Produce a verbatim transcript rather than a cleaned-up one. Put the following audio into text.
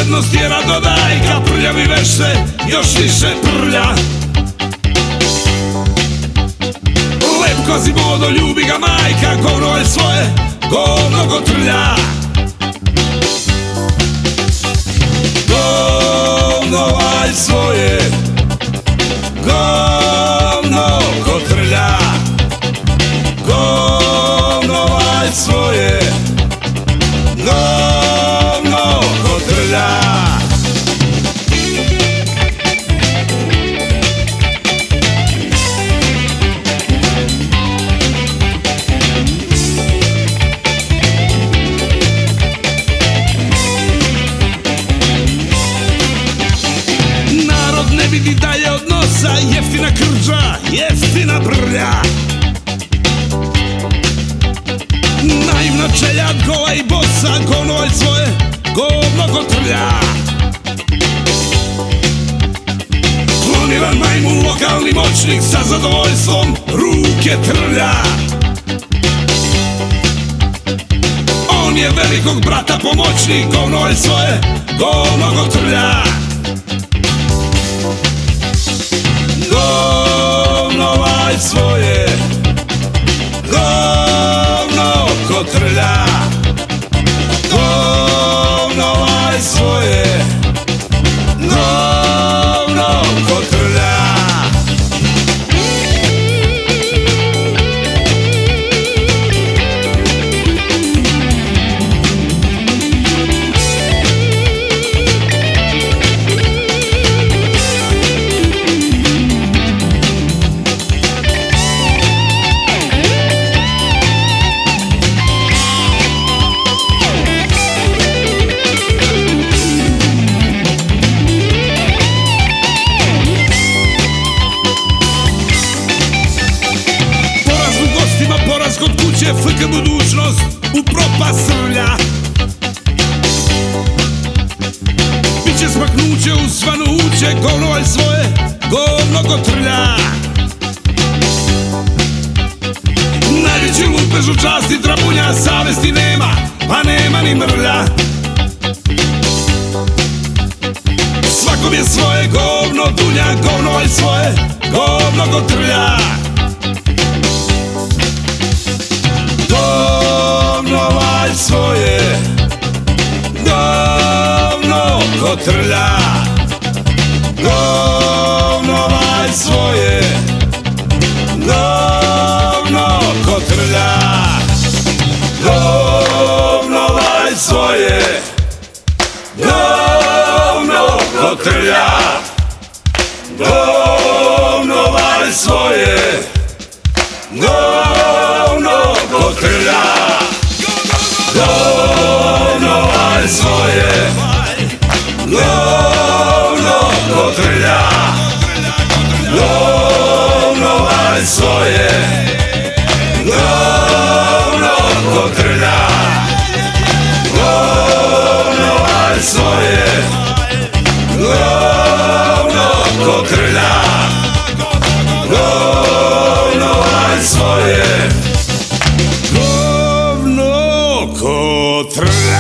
Prednost je Radodajka, prljavi veše još više prlja. Lep Quasimodo, ljubi ga majka, govno je svoje, govno go trlja. Govno vaj svoje, govno go trlja. Govno vaj svoje, govno go trlja. Narod ne vidi dalje od nosa, jeftina krđa, jeftina prlja. Naivna čeljad, gola i bosa, govno vaj svoje, govno go trlja. Kloniran majmun, lokalni moćnik, sa zadovoljstvom ruke trlja. On je velikog brata pomoćnik, govno vaj svoje, govno go trlja. Govno vaj svoje, govno ko trlja. Govno vaj svoje, govno ko trlja. Kod kuće F K budućnost u propast srlja. Biće smaknuće u svanuće, govno vaj svoje, govno go trlja. Najveći lupež u časti trabunja, savesti nema, pa nema ni mrlja. Svakom je svoje govno dunja, govno vaj svoje, govno go trlja. Govno vaj svoje, govno ko trlja. Govno vaj svoje, govno ko trlja. Govno vaj svoje, govno ko trlja. Govno vaj svoje, govno ko trlja. Govno vaj svoje, govno ko trlja. Govno vaj svoje, govno ko trlja. Govno vaj svoje, govno ko trlja. Govno vaj svoje, govno ko trlja.